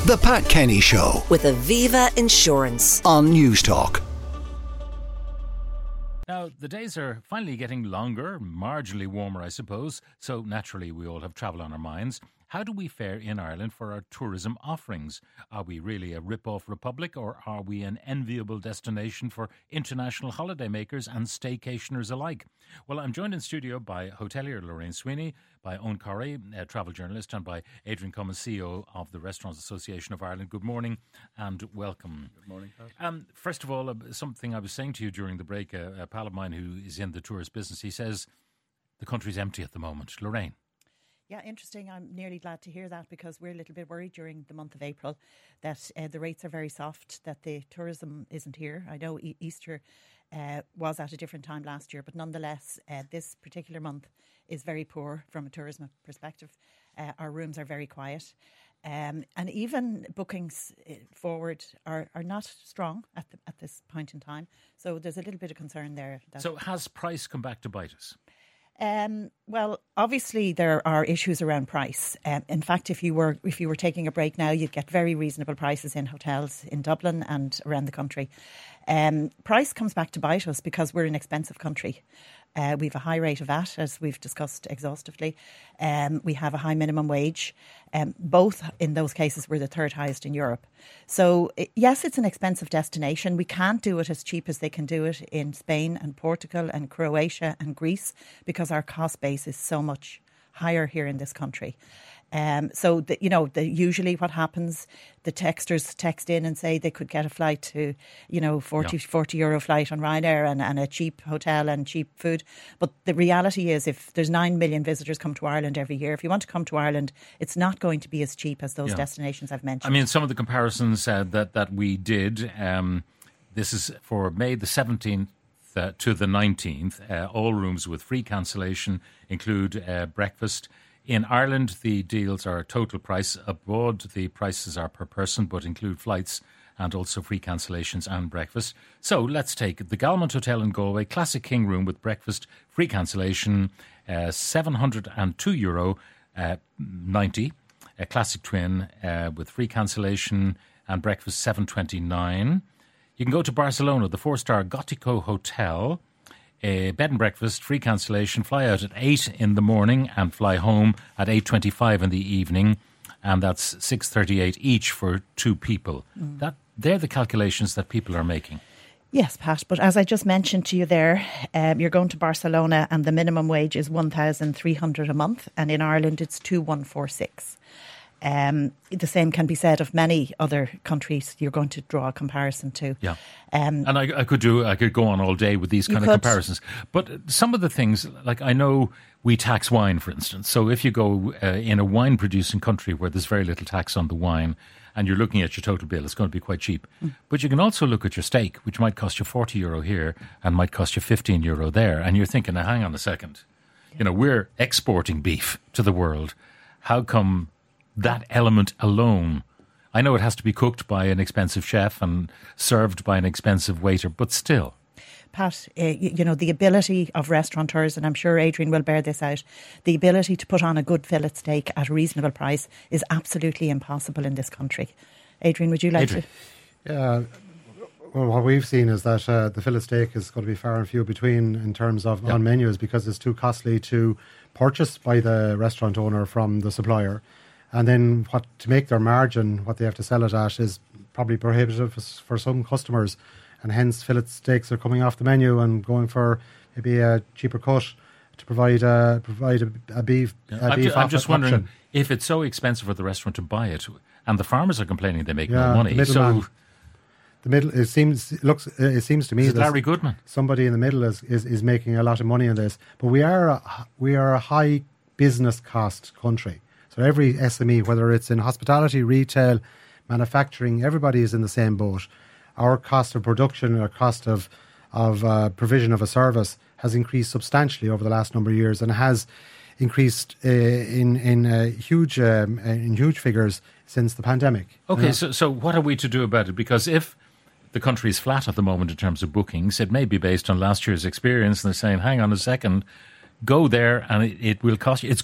The Pat Kenny Show with Aviva Insurance on Newstalk. Now, the days are finally getting longer, marginally warmer, I suppose, so naturally we all have travel on our minds. How do we fare in Ireland for our tourism offerings? Are we really a rip-off republic, or are we an enviable destination for international holidaymakers and staycationers alike? Well, I'm joined in studio by hotelier Lorraine Sweeney, by Owen Corrie, a travel journalist, and by Adrian Cummins, CEO of the Restaurants Association of Ireland. Good morning and welcome. Good morning, Pat. First of all, something I was saying to you during the break, a pal of mine who is in the tourist business, he says the country's empty at the moment. Lorraine? Yeah, interesting. I'm nearly glad to hear that, because we're a little bit worried during the month of April that the rates are very soft, that the tourism isn't here. I know Easter was at a different time last year, but nonetheless, this particular month is very poor from a tourism perspective. Our rooms are very quiet. And even bookings forward are not strong at this point in time. So there's a little bit of concern there. So has price come back to bite us? Well, obviously there are issues around price. In fact, if you were taking a break now, you'd get very reasonable prices in hotels in Dublin and around the country. Price comes back to bite us because we're an expensive country. We have a high rate of VAT, as we've discussed exhaustively. We have a high minimum wage. Both in those cases, we're the third highest in Europe. So, yes, it's an expensive destination. We can't do it as cheap as they can do it in Spain and Portugal and Croatia and Greece, because our cost base is so much higher here in this country. Usually what happens, the texters text in and say they could get a flight to, 40 euro flight on Ryanair and a cheap hotel and cheap food. But the reality is, if there's 9 million visitors come to Ireland every year, if you want to come to Ireland, it's not going to be as cheap as those destinations I've mentioned. I mean, some of the comparisons that we did, this is for May the 17th to the 19th. All rooms with free cancellation include breakfast. In Ireland, the deals are total price. Abroad, the prices are per person, but include flights and also free cancellations and breakfast. So let's take the Galmont Hotel in Galway, classic king room with breakfast, free cancellation, €702, 90. A classic twin with free cancellation and breakfast, $729. You can go to Barcelona, the 4-star Gotico Hotel. A bed and breakfast, free cancellation, fly out at 8 in the morning and fly home at 8:25 in the evening, and that's $638 each for two people. They're the calculations that people are making. Yes, Pat, but as I just mentioned to you there, you're going to Barcelona and the minimum wage is $1,300 a month, and in Ireland it's $2,146. The same can be said of many other countries you're going to draw a comparison to. Yeah, and I could go on all day with these kind of comparisons. But some of the things, like I know we tax wine, for instance. So if you go in a wine-producing country where there's very little tax on the wine, and you're looking at your total bill, it's going to be quite cheap. But you can also look at your steak, which might cost you €40 here and might cost you €15 there. And you're thinking, now, hang on a second. You know, we're exporting beef to the world. How come that element alone? I know it has to be cooked by an expensive chef and served by an expensive waiter, but still. Pat, the ability of restaurateurs, and I'm sure Adrian will bear this out, the ability to put on a good fillet steak at a reasonable price is absolutely impossible in this country. Adrian, would you like to? Yeah, well, what we've seen is that the fillet steak is going to be far and few between in terms of on menus, because it's too costly to purchase by the restaurant owner from the supplier. And then to make their margin, what they have to sell it at is probably prohibitive for some customers. And hence fillet steaks are coming off the menu and going for maybe a cheaper cut to provide a beef. I'm just wondering if it's so expensive for the restaurant to buy it, and the farmers are complaining they make no money. It seems to me that Larry Goodman, somebody in the middle, is making a lot of money on this. But we are a high business cost country. So every SME, whether it's in hospitality, retail, manufacturing, everybody is in the same boat. Our cost of production, our cost of provision of a service has increased substantially over the last number of years, and has increased in huge figures since the pandemic. Okay, so what are we to do about it? Because if the country is flat at the moment in terms of bookings, it may be based on last year's experience, and they're saying, hang on a second, go there and it will cost you. It's good.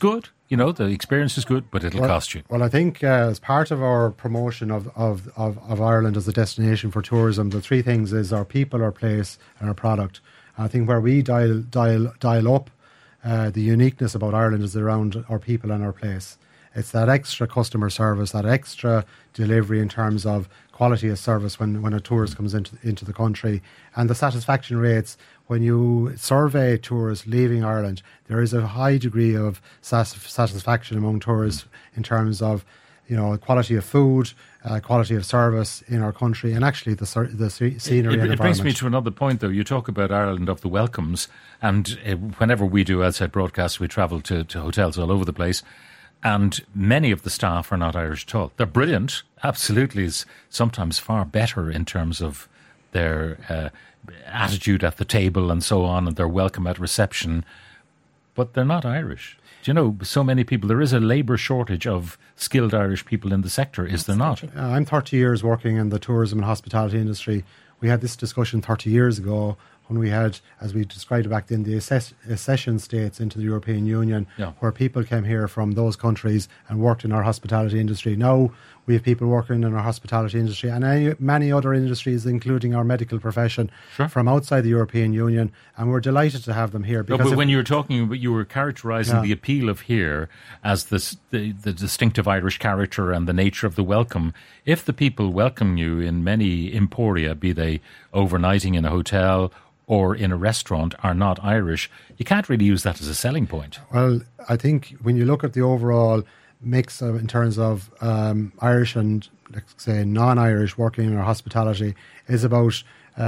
you know, the experience is good, but it'll cost you. Well, I think as part of our promotion of Ireland as a destination for tourism, the three things is our people, our place, and our product. And I think where we dial up the uniqueness about Ireland is around our people and our place. It's that extra customer service, that extra delivery in terms of quality of service when a tourist comes into the country, and the satisfaction rates. When you survey tourists leaving Ireland, there is a high degree of satisfaction among tourists in terms of, you know, quality of food, quality of service in our country, and actually the scenery and environment. It brings me to another point, though. You talk about Ireland of the welcomes, and whenever we do outside broadcasts, we travel to hotels all over the place, and many of the staff are not Irish at all. They're brilliant, absolutely, is sometimes far better in terms of their attitude at the table and so on, and their welcome at reception, but they're not Irish. Do you know, so many people, there is a labour shortage of skilled Irish people in the sector, is there not? I'm 30 years working in the tourism and hospitality industry. We had this discussion 30 years ago when we had, as we described back then, the accession states into the European Union, where people came here from those countries and worked in our hospitality industry. Now we have people working in our hospitality industry and many other industries, including our medical profession, from outside the European Union, and we're delighted to have them here. Because but when you were talking about, you were characterising the appeal of here as the distinctive Irish character and the nature of the welcome. If the people welcome you in many emporia, be they overnighting in a hotel or in a restaurant, are not Irish, you can't really use that as a selling point. Well, I think when you look at the overall mix in terms of Irish and, let's say, non-Irish working in our hospitality, is about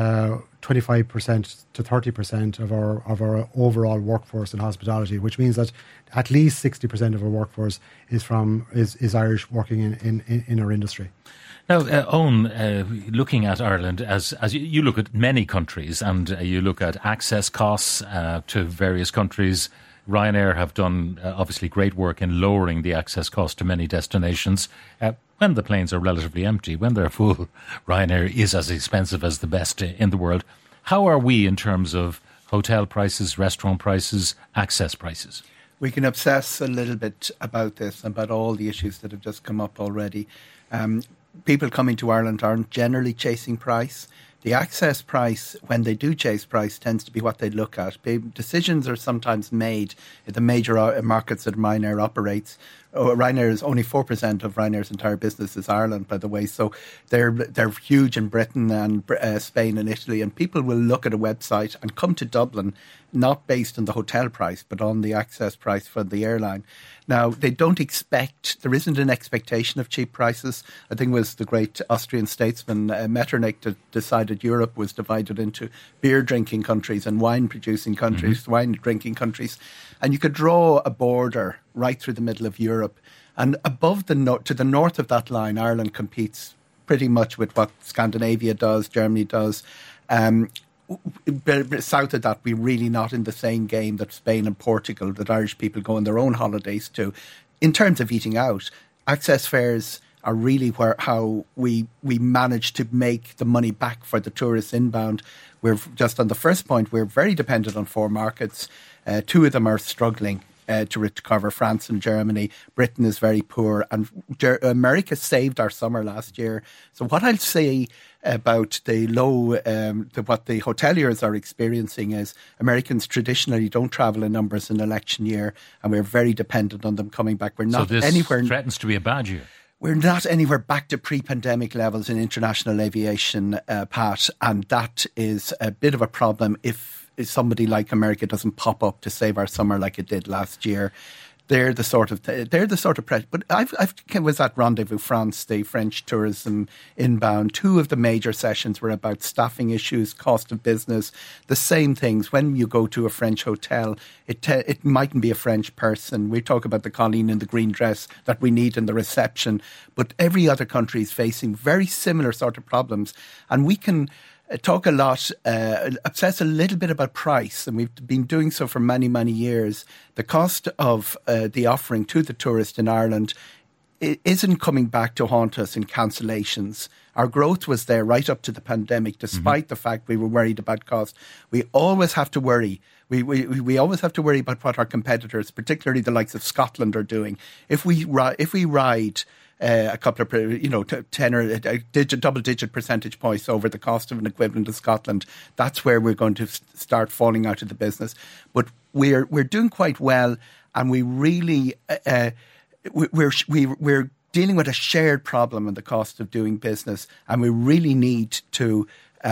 25% to 30% of our overall workforce in hospitality, which means that at least 60% of our workforce is Irish working in our industry. Now, Owen, looking at Ireland, as you look at many countries and you look at access costs to various countries, Ryanair have done obviously great work in lowering the access cost to many destinations. When the planes are relatively empty, when they're full, Ryanair is as expensive as the best in the world. How are we in terms of hotel prices, restaurant prices, access prices? We can obsess a little bit about this, about all the issues that have just come up already. People coming to Ireland aren't generally chasing price. The access price, when they do chase price, tends to be what they look at. Decisions are sometimes made in the major markets that Ryanair operates. Ryanair is only 4% of Ryanair's entire business is Ireland, by the way. So they're huge in Britain and Spain and Italy. And people will look at a website and come to Dublin, not based on the hotel price, but on the access price for the airline. Now, they don't expect, there isn't an expectation of cheap prices. I think it was the great Austrian statesman Metternich that decided Europe was divided into beer drinking countries and wine producing countries, wine drinking countries. And you could draw a border right through the middle of Europe. And above to the north of that line, Ireland competes pretty much with what Scandinavia does, Germany does. South of that, we're really not in the same game that Spain and Portugal, that Irish people go on their own holidays to. In terms of eating out, access fares are really how we manage to make the money back for the tourists inbound. We're just on the first point, we're very dependent on four markets. Two of them are struggling to recover, France and Germany. Britain is very poor, and America saved our summer last year. So what I'll say about the low, what the hoteliers are experiencing is Americans traditionally don't travel in numbers in election year, and we're very dependent on them coming back. We're not anywhere. Threatens to be a bad year. We're not anywhere back to pre-pandemic levels in international aviation, Pat, and that is a bit of a problem if somebody like America doesn't pop up to save our summer like it did last year. They're the sort of pressure. But I was at Rendezvous France, the French tourism inbound. Two of the major sessions were about staffing issues, cost of business, the same things. When you go to a French hotel, it mightn't be a French person. We talk about the Colleen in the green dress that we need in the reception, but every other country is facing very similar sort of problems, and we can talk a lot, obsess a little bit about price, and we've been doing so for many, many years. The cost of the offering to the tourist in Ireland isn't coming back to haunt us in cancellations. Our growth was there right up to the pandemic, despite the fact we were worried about cost. We always have to worry We always have to worry about what our competitors, particularly the likes of Scotland, are doing. If we ride a couple of, 10 or double-digit percentage points over the cost of an equivalent of Scotland, that's where we're going to start falling out of the business. But we're doing quite well, and we really we're dealing with a shared problem in the cost of doing business, and we really need to.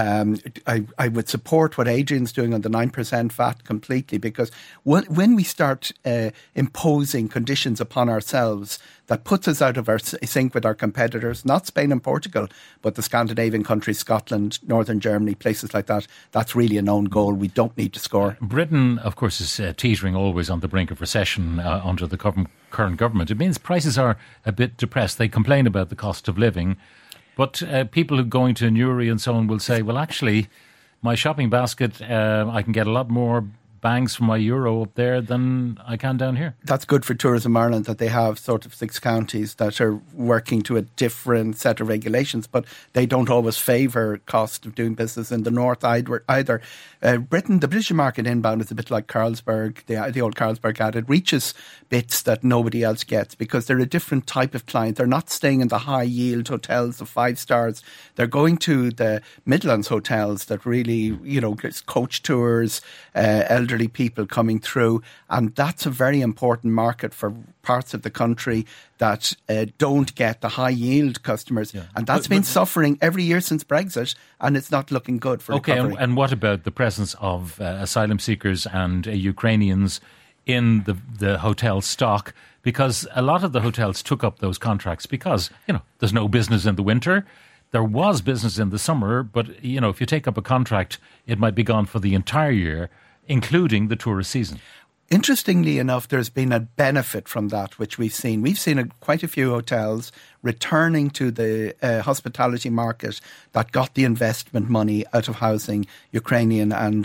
I would support what Adrian's doing on the 9% VAT completely, because when we start imposing conditions upon ourselves that puts us out of our sync with our competitors, not Spain and Portugal, but the Scandinavian countries, Scotland, Northern Germany, places like that, that's really a known goal. We don't need to score. Britain, of course, is teetering always on the brink of recession under the current government. It means prices are a bit depressed. They complain about the cost of living. But people who are going to Newry and so on will say, well, actually, my shopping basket, I can get a lot more bangs for my euro up there than I can down here. That's good for Tourism Ireland that they have sort of 6 counties that are working to a different set of regulations, but they don't always favour cost of doing business in the north either. Britain, the British market inbound is a bit like Carlsberg, the old Carlsberg ad. It reaches bits that nobody else gets because they're a different type of client. They're not staying in the high yield hotels of 5 stars. They're going to the Midlands hotels that really, coach tours, elderly people coming through, and that's a very important market for parts of the country that don't get the high yield customers, and that's been suffering every year since Brexit, and it's not looking good for recovery. And what about the presence of asylum seekers and Ukrainians in the hotel stock? Because a lot of the hotels took up those contracts because there's no business in the winter. There was business in the summer, but if you take up a contract, it might be gone for the entire year, including the tourist season. Interestingly enough, there's been a benefit from that, which we've seen. We've seen quite a few hotels returning to the hospitality market that got the investment money out of housing Ukrainian and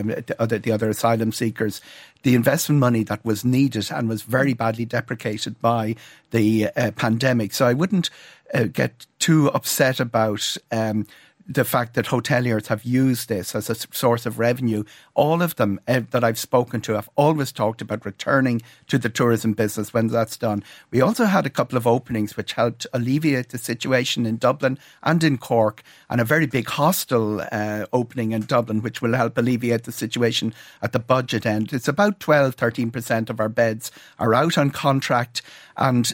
the other asylum seekers. The investment money that was needed and was very badly deprecated by the pandemic. So I wouldn't get too upset about the fact that hoteliers have used this as a source of revenue. All of them that I've spoken to have always talked about returning to the tourism business when that's done. We also had a couple of openings which helped alleviate the situation in Dublin and in Cork, and a very big hostel opening in Dublin which will help alleviate the situation at the budget end. It's about 12-13% of our beds are out on contract, and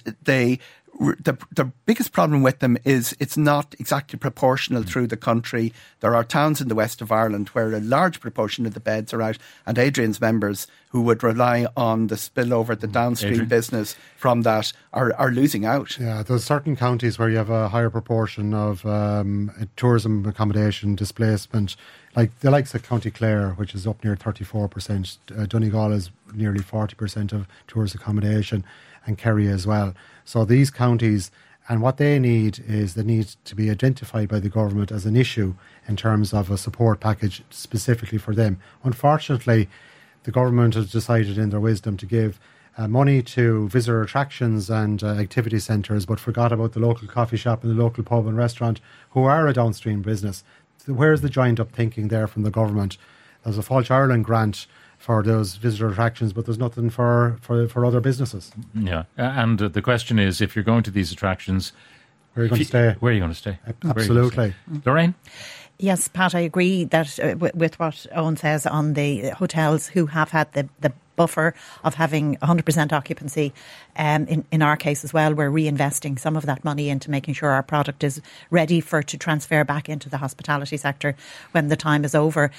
the biggest problem with them is it's not exactly proportional through the country. There are towns in the west of Ireland where a large proportion of the beds are out, and Adrian's members who would rely on the spillover, the downstream business from that are losing out. Yeah, there's certain counties where you have a higher proportion of tourism accommodation displacement, like the likes of County Clare, which is up near 34%. Donegal is nearly 40% of tourist accommodation, and Kerry as well. So these counties, and what they need to be identified by the government as an issue in terms of a support package specifically for them. Unfortunately, the government has decided in their wisdom to give money to visitor attractions and activity centres, but forgot about the local coffee shop and the local pub and restaurant, who are a downstream business. So where's the joined up thinking there from the government? There's a Fáilte Ireland grant for those visitor attractions, but there's nothing for other businesses. Yeah, and the question is, if you're going to these attractions, where are you going to stay? Where are you going to stay? Absolutely. Lorraine? Yes, Pat, I agree that with what Owen says on the hotels who have had the buffer of having 100% occupancy. In our case as well, we're reinvesting some of that money into making sure our product is ready to transfer back into the hospitality sector when the time is over.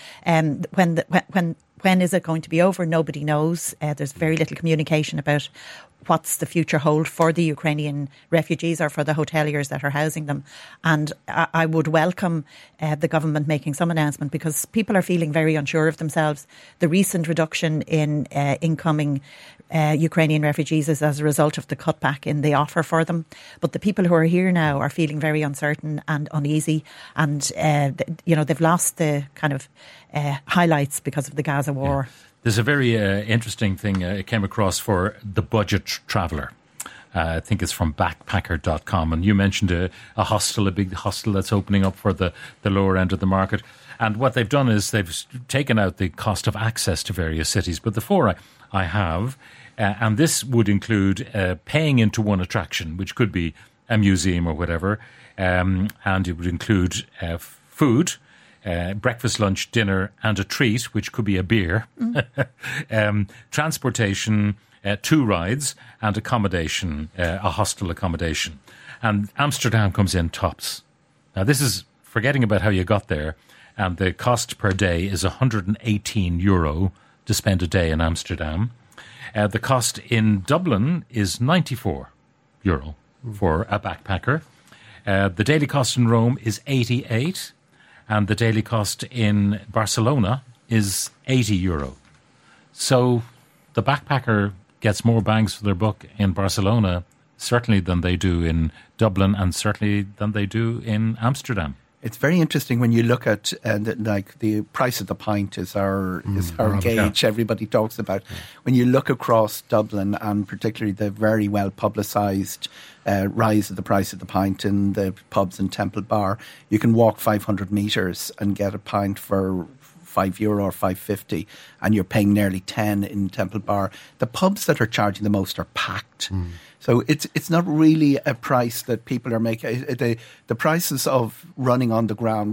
When is it going to be over? Nobody knows. There's very little communication about what's the future hold for the Ukrainian refugees or for the hoteliers that are housing them. And I would welcome the government making some announcement, because people are feeling very unsure of themselves. The recent reduction in incoming Ukrainian refugees is as a result of the cutback in the offer for them. But the people who are here now are feeling very uncertain and uneasy, and they've lost the kind of highlights because of the Gaza war. Yeah. There's a very interesting thing came across for the budget traveller. I think it's from backpacker.com. And you mentioned a hostel, a big hostel that's opening up for the lower end of the market. And what they've done is they've taken out the cost of access to various cities. But the four I have, and this would include paying into one attraction, which could be a museum or whatever, and it would include food, breakfast, lunch, dinner, and a treat, which could be a beer, transportation, 2 rides, and accommodation, a hostel accommodation. And Amsterdam comes in tops. Now, this is forgetting about how you got there, and the cost per day is €118 to spend a day in Amsterdam. The cost in Dublin is €94 for a backpacker. The daily cost in Rome is €88, and the daily cost in Barcelona is €80. So the backpacker gets more bangs for their buck in Barcelona, certainly than they do in Dublin, and certainly than they do in Amsterdam. It's very interesting when you look at the price of the pint is our gauge. Everybody talks about when you look across Dublin, and particularly the very well publicised rise of the price of the pint in the pubs in Temple Bar. You can walk 500 metres and get a pint for €5 or $5.50, and you're paying nearly 10 in Temple Bar. The pubs that are charging the most are packed. So it's not really a price that people are making. The prices of running on the ground,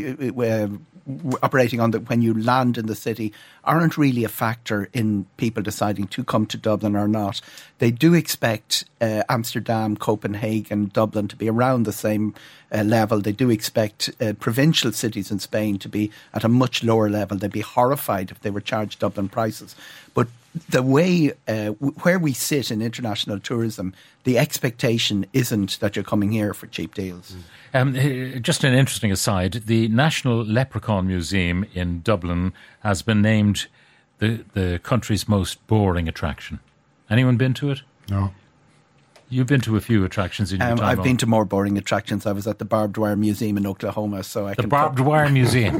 operating on when you land in the city, aren't really a factor in people deciding to come to Dublin or not. They do expect Amsterdam, Copenhagen, Dublin to be around the same level. They do expect provincial cities in Spain to be at a much lower level. They'd be horrified if they were charged Dublin prices. But the way where we sit in international tourism, the expectation isn't that you're coming here for cheap deals. Just an interesting aside, the National Leprechaun Museum in Dublin has been named the country's most boring attraction. Anyone been to it? No. You've been to a few attractions in your time. I've been to more boring attractions. I was at the Barbed Wire Museum in Oklahoma, so I can... The Barbed Wire Museum.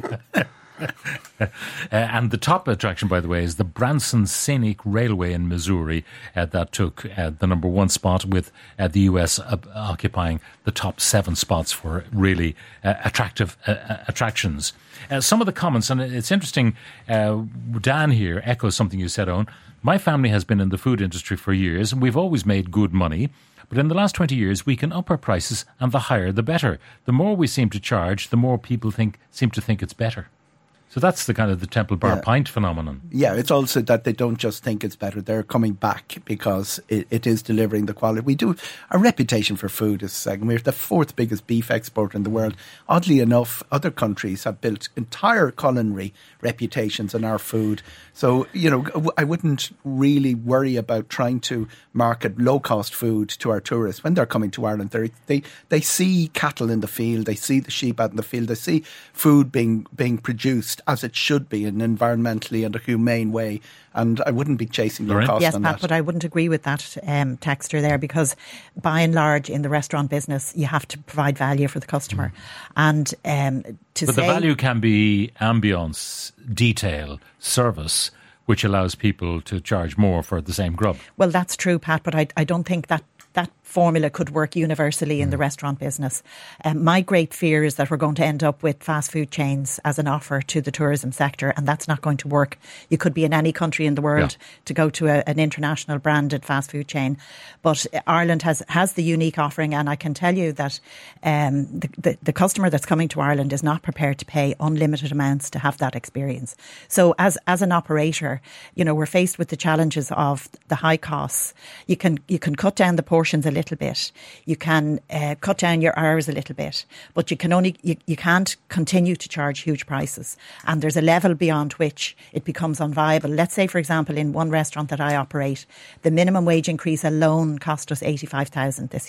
And the top attraction, by the way, is the Branson Scenic Railway in Missouri that took the number 1 spot, with the US occupying the top 7 spots for really attractive attractions. Some of the comments, and it's interesting, Dan here echoes something you said, Owen. My family has been in the food industry for years, and we've always made good money. But in the last 20 years, we can up our prices, and the higher, the better. The more we seem to charge, the more people seem to think it's better. So that's the kind of the Temple Bar pint phenomenon. Yeah, it's also that they don't just think it's better. They're coming back because it is delivering the quality. We do, our reputation for food is second. We're the 4th biggest beef exporter in the world. Oddly enough, other countries have built entire culinary reputations on our food. So, I wouldn't really worry about trying to market low-cost food to our tourists. When they're coming to Ireland, they see cattle in the field, they see the sheep out in the field, they see food being produced as it should be in an environmentally and a humane way. And I wouldn't be chasing low cost yes, on Pat, that. but I wouldn't agree with that texter there, because by and large in the restaurant business you have to provide value for the customer. And the value can be ambience, detail, service, which allows people to charge more for the same grub. Well, that's true, Pat, but I don't think that formula could work universally in the restaurant business. My great fear is that we're going to end up with fast food chains as an offer to the tourism sector, and that's not going to work. You could be in any country in the world to go to an international branded fast food chain, but Ireland has the unique offering, and I can tell you that the customer that's coming to Ireland is not prepared to pay unlimited amounts to have that experience. So as an operator, we're faced with the challenges of the high costs. You can cut down the portions a little bit. You can cut down your hours a little bit, but you can't continue to charge huge prices. And there's a level beyond which it becomes unviable. Let's say, for example, in one restaurant that I operate, the minimum wage increase alone cost us $85,000 this year.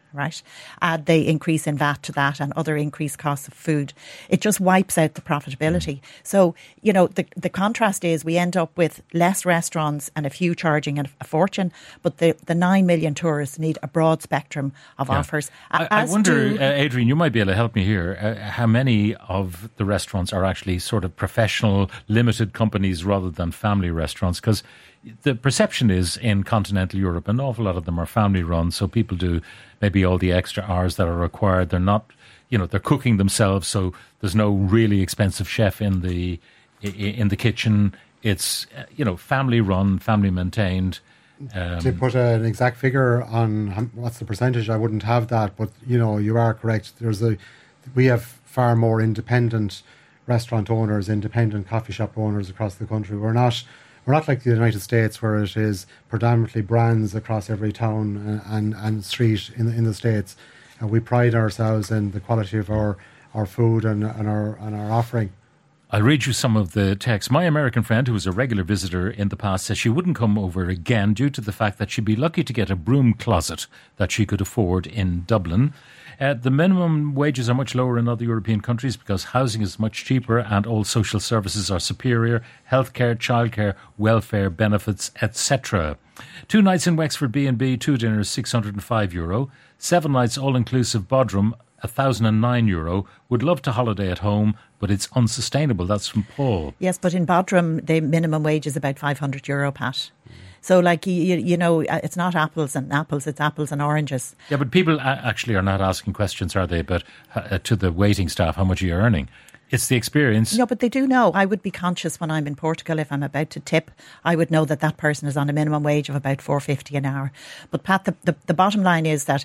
right? Add the increase in VAT to that and other increased costs of food. It just wipes out the profitability. So, the contrast is we end up with less restaurants and a few charging a fortune, but the 9 million tourists need a broad spectrum of offers. I wonder, Adrian, you might be able to help me here, how many of the restaurants are actually sort of professional, limited companies rather than family restaurants? Because the perception is in continental Europe, an awful lot of them are family run, so people do maybe all the extra hours that are required. They're not, they're cooking themselves, so there's no really expensive chef in the kitchen. It's, family run, family maintained. To put an exact figure on what's the percentage, I wouldn't have that, but you are correct. We have far more independent restaurant owners, independent coffee shop owners across the country. We're not like the United States, where it is predominantly brands across every town and street in the States. And we pride ourselves in the quality of our food and our offering. I'll read you some of the text. My American friend, who was a regular visitor in the past, says she wouldn't come over again due to the fact that she'd be lucky to get a broom closet that she could afford in Dublin. The minimum wages are much lower in other European countries because housing is much cheaper and all social services are superior. Healthcare, childcare, welfare, benefits, etc. 2 nights in Wexford B&B, 2 dinners, €605. 7 nights all-inclusive Bodrum, €1,009. Would love to holiday at home, but it's unsustainable. That's from Paul. Yes, but in Bodrum, the minimum wage is about €500, Pat. So, it's not apples and apples, it's apples and oranges. Yeah, but people actually are not asking questions, are they? But to the waiting staff, how much are you earning? It's the experience. No, but they do know. I would be conscious when I'm in Portugal, if I'm about to tip, I would know that person is on a minimum wage of about $4.50 an hour. But Pat, the bottom line is that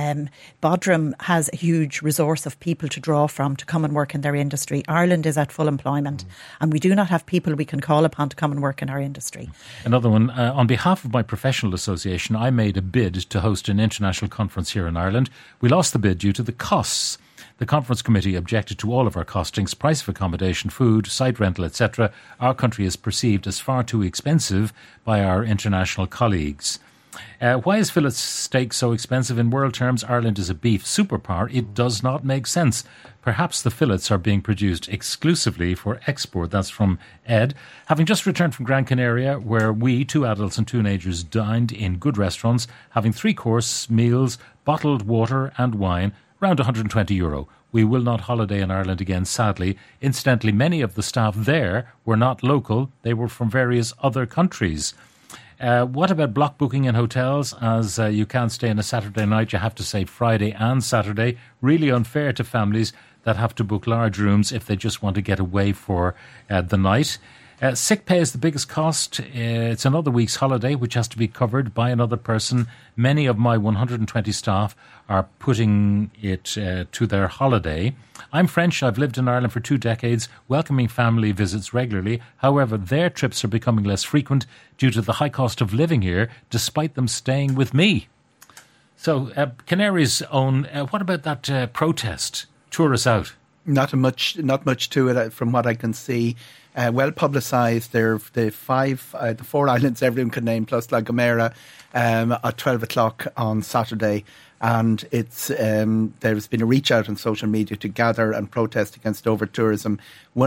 Bodrum has a huge resource of people to draw from to come and work in their industry. Ireland is at full employment and we do not have people we can call upon to come and work in our industry. Another one, on behalf of my professional association, I made a bid to host an international conference here in Ireland. We lost the bid due to the costs. The conference committee objected to all of our costings, price of accommodation, food, site rental, etc. Our country is perceived as far too expensive by our international colleagues. Why is fillet steak so expensive? In world terms, Ireland is a beef superpower. It does not make sense. Perhaps the fillets are being produced exclusively for export. That's from Ed. Having just returned from Gran Canaria, where we, 2 adults and 2 teenagers, dined in good restaurants, having 3-course meals, bottled water and wine, around €120. We will not holiday in Ireland again, sadly. Incidentally, many of the staff there were not local. They were from various other countries. What about block booking in hotels? As you can't stay on a Saturday night, you have to say Friday and Saturday. Really unfair to families that have to book large rooms if they just want to get away for the night. Sick pay is the biggest cost. It's another week's holiday which has to be covered by another person. Many of my 120 staff are putting it to their holiday. I'm French. I've lived in Ireland for 2 decades, welcoming family visits regularly. However, their trips are becoming less frequent due to the high cost of living here, despite them staying with me. So, Canary's own, what about that protest? Tour us out. Not much to it from what I can see. Well publicised. They're the 4 islands everyone can name, plus La Gomera, at 12 o'clock on Saturday. And it's there's been a reach out on social media to gather and protest against over-tourism.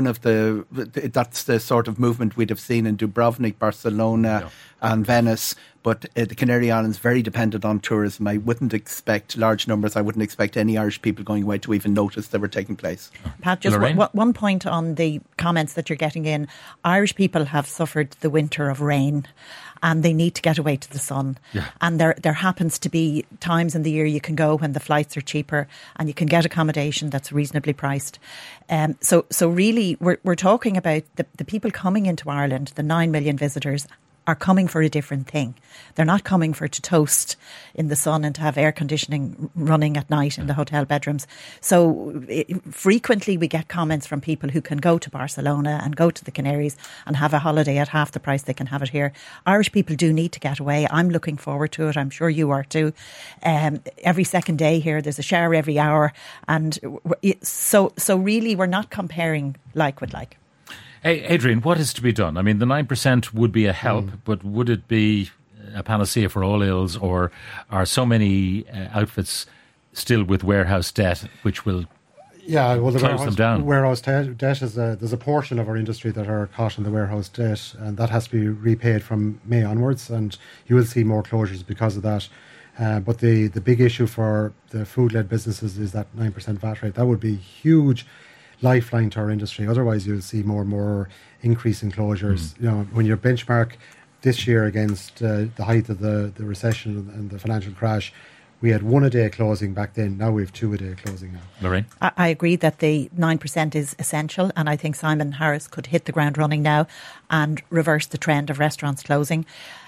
That's the sort of movement we'd have seen in Dubrovnik, Barcelona and Venice. But the Canary Islands very dependent on tourism. I wouldn't expect large numbers. I wouldn't expect any Irish people going away to even notice they were taking place. Pat, just one point on the comments that you're getting in. Irish people have suffered the winter of rain and they need to get away to the sun. Yeah. And there happens to be times in the year you can go when the flights are cheaper and you can get accommodation that's reasonably priced. So really, we're talking about the people coming into Ireland, the 9 million visitors, are coming for a different thing. They're not coming to toast in the sun and to have air conditioning running at night in the hotel bedrooms. So frequently we get comments from people who can go to Barcelona and go to the Canaries and have a holiday at half the price they can have it here. Irish people do need to get away. I'm looking forward to it. I'm sure you are too. Every second day here, there's a shower every hour. And so really we're not comparing like with like. Hey, Adrian, what is to be done? I mean, the 9% would be a help, but would it be a panacea for all ills, or are so many outfits still with warehouse debt, which will Yeah, well, the close them down. warehouse debt is there's a portion of our industry that are caught in the warehouse debt, and that has to be repaid from May onwards, and you will see more closures because of that. But the big issue for the food-led businesses is that 9% VAT rate. That would be a huge lifeline to our industry. Otherwise, you'll see more and more increase in closures. You know, when you benchmark this year against the height of the recession and the financial crash, we had 1 a day closing back then. Now we have 2 a day closing now. Lorraine? I agree that the 9% is essential, and I think Simon Harris could hit the ground running now and reverse the trend of restaurants closing.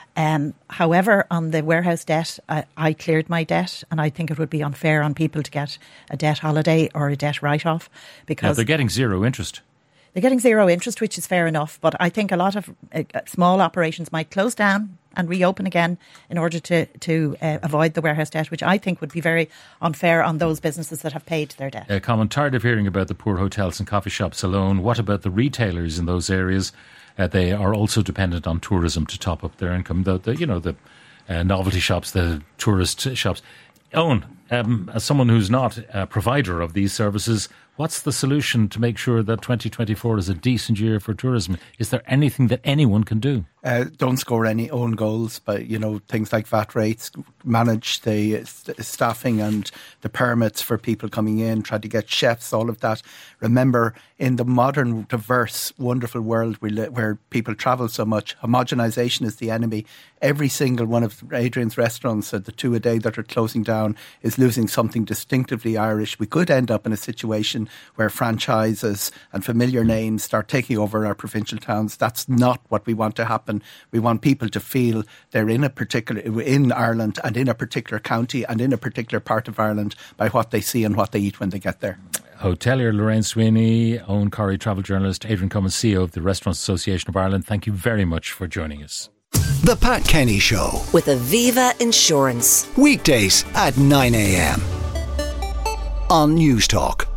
However, on the warehouse debt, I cleared my debt, and I think it would be unfair on people to get a debt holiday or a debt write-off, because they're getting zero interest. They're getting zero interest, which is fair enough. But I think a lot of small operations might close down and reopen again in order to avoid the warehouse debt, which I think would be very unfair on those businesses that have paid their debt. I'm tired of hearing about the poor hotels and coffee shops alone. What about the retailers in those areas? They are also dependent on tourism to top up their income. The novelty shops, the tourist shops. Owen, as someone who's not a provider of these services, what's the solution to make sure that 2024 is a decent year for tourism? Is there anything that anyone can do? Don't score any own goals, but things like VAT rates, manage the staffing and the permits for people coming in, try to get chefs, all of that. Remember, in the modern, diverse, wonderful world where people travel so much, homogenisation is the enemy. Every single one of Adrian's restaurants, the 2 a day that are closing down, is losing something distinctively Irish. We could end up in a situation where franchises and familiar names start taking over our provincial towns. That's not what we want to happen. We want people to feel they're in Ireland and in a particular county and in a particular part of Ireland by what they see and what they eat when they get there. Hotelier Lorraine Sweeney, Owen Corrie, travel journalist, Adrian Cummins, CEO of the Restaurants Association of Ireland. Thank you very much for joining us. The Pat Kenny Show. With Aviva Insurance. Weekdays at 9 a.m. on News Talk.